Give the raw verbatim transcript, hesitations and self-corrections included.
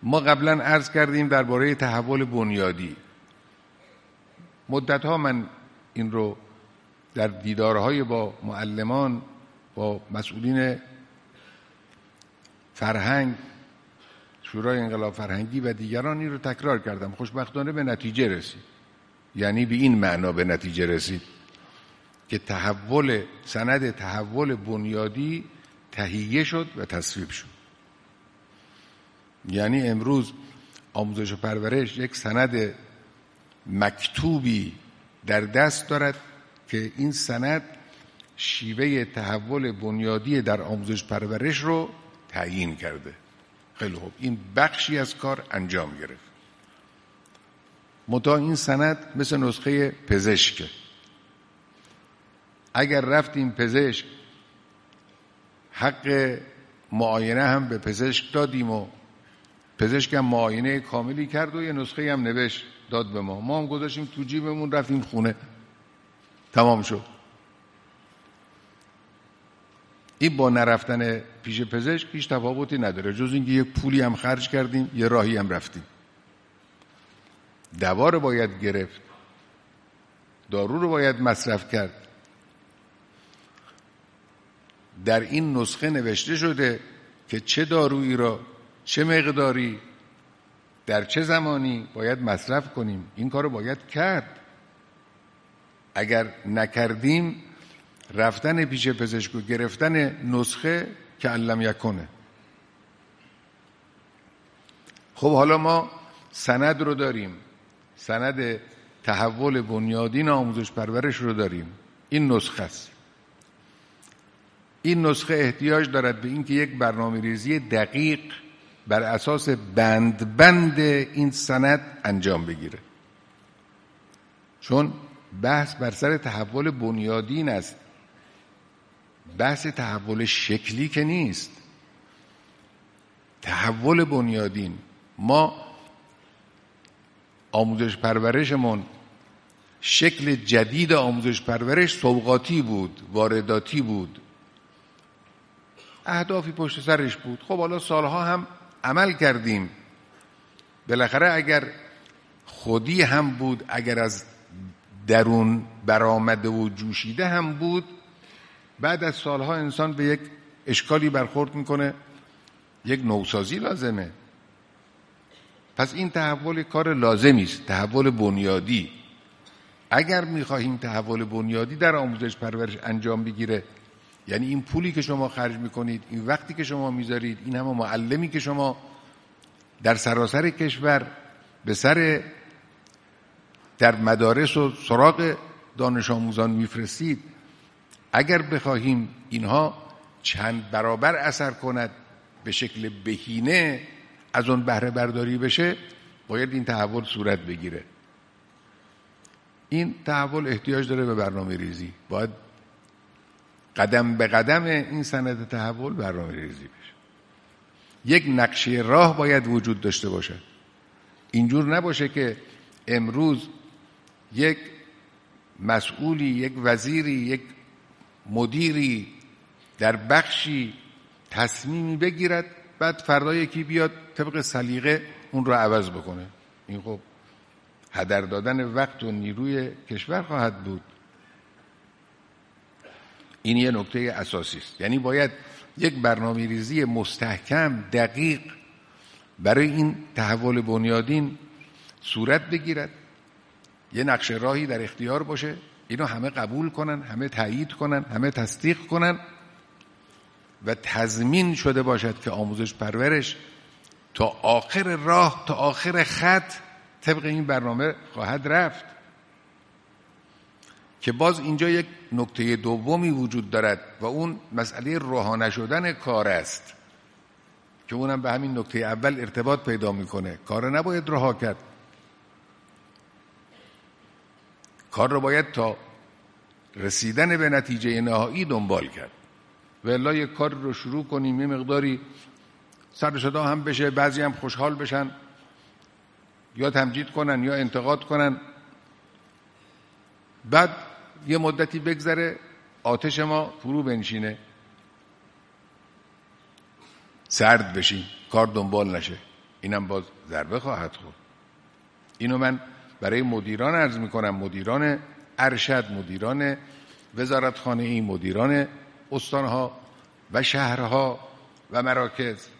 ما قبلا عرض کردیم درباره تحول بنیادی. مدتها من این رو در دیدارهای با معلمان، با مسئولین فرهنگ، شورای انقلاب فرهنگی و دیگران این رو تکرار کردم. خوشبختانه به نتیجه رسید. یعنی به این معنا به نتیجه رسید که تحول سند تحول بنیادی تهیه شد و تصویب شد. یعنی امروز آموزش و پرورش یک سند مکتوبی در دست دارد که این سند شیوه تحول بنیادی در آموزش پرورش رو تعیین کرده. خیلی خوب، این بخشی از کار انجام گرفت. منتها این سند مثل نسخه پزشک. اگر رفتیم پزشک، حق معاینه هم به پزشک دادیم و پزشک هم معاینه کاملی کرد و یه نسخه هم نوشت داد به ما، ما هم گذاشتیم تو جیبمون رفتیم خونه، تمام شد. این با نرفتن پیش پزشک هیچ تفاوتی نداره، جز اینکه یه پولی هم خرج کردیم، یه راهی هم رفتیم. دوا رو باید گرفت، دارو رو باید مصرف کرد. در این نسخه نوشته شده که چه دارویی را چه مقداری در چه زمانی باید مصرف کنیم. این کار رو باید کرد. اگر نکردیم رفتن پیش پزشک و گرفتن نسخه که علم یکنه. خب حالا ما سند رو داریم، سند تحول بنیادین آموزش پرورش رو داریم، این نسخه است. این نسخه احتیاج دارد به اینکه یک برنامه‌ریزی دقیق بر اساس بند بند این سند انجام بگیره، چون بحث بر سر تحول بنیادین است، بحث تحول شکلی که نیست. تحول بنیادین، ما آموزش پرورشمون شکل جدید آموزش پرورش سوغاتی بود، وارداتی بود، اهدافی پشت سرش بود. خب حالا سالها هم عمل کردیم، بالاخره اگر خودی هم بود، اگر از درون برآمده و جوشیده هم بود، بعد از سالها انسان به یک اشکالی برخورد میکنه، یک نوسازی لازمه. پس این تحول کار لازمی است، تحول بنیادی. اگر میخواهیم تحول بنیادی در آموزش پرورش انجام بگیره، یعنی این پولی که شما خرج میکنید، این وقتی که شما میذارید، این همه معلمی که شما در سراسر کشور به سر در مدارس و سراغ دانش آموزان میفرستید، اگر بخواهیم اینها چند برابر اثر کند، به شکل بهینه از اون بهره برداری بشه، باید این تحول صورت بگیره. این تحول احتیاج داره به برنامه ریزی، باید قدم به قدم این سند تحول برنامه ریزی بشه. یک نقشه راه باید وجود داشته باشه. اینجور نباشه که امروز یک مسئولی، یک وزیری، یک مدیری در بخشی تصمیمی بگیرد، بعد فردا یکی بیاد طبق سلیقه اون رو عوض بکنه. این خب هدر دادن وقت و نیروی کشور خواهد بود. این یه نکته اساسی است. یعنی باید یک برنامه‌ریزی مستحکم، دقیق برای این تحول بنیادین صورت بگیرد، یه نقش راهی در اختیار باشه، اینو همه قبول کنن، همه تایید کنن، همه تصدیق کنن و تضمین شده باشد که آموزش پرورش تا آخر راه، تا آخر خط طبق این برنامه خواهد رفت. که باز اینجا یک نکته دومی وجود دارد و اون مسئله رها نشدن کار است که اونم به همین نکته اول ارتباط پیدا میکنه. کار نباید رها کرد، کار رو باید تا رسیدن به نتیجه نهایی دنبال کرد. و الا یک کار رو شروع کنیم، یه مقداری سر صدا هم بشه، بعضی هم خوشحال بشن، یا تمجید کنن یا انتقاد کنن، بعد یه مدتی بگذره آتش ما فرو بنشینه، سرد بشیم، کار دنبال نشه. اینم باز ضربه خواهد خورد. اینو من برای مدیران عرض میکنم، مدیران ارشد، مدیران وزارتخانه‌ای، مدیران استانها و شهرها و مراکز.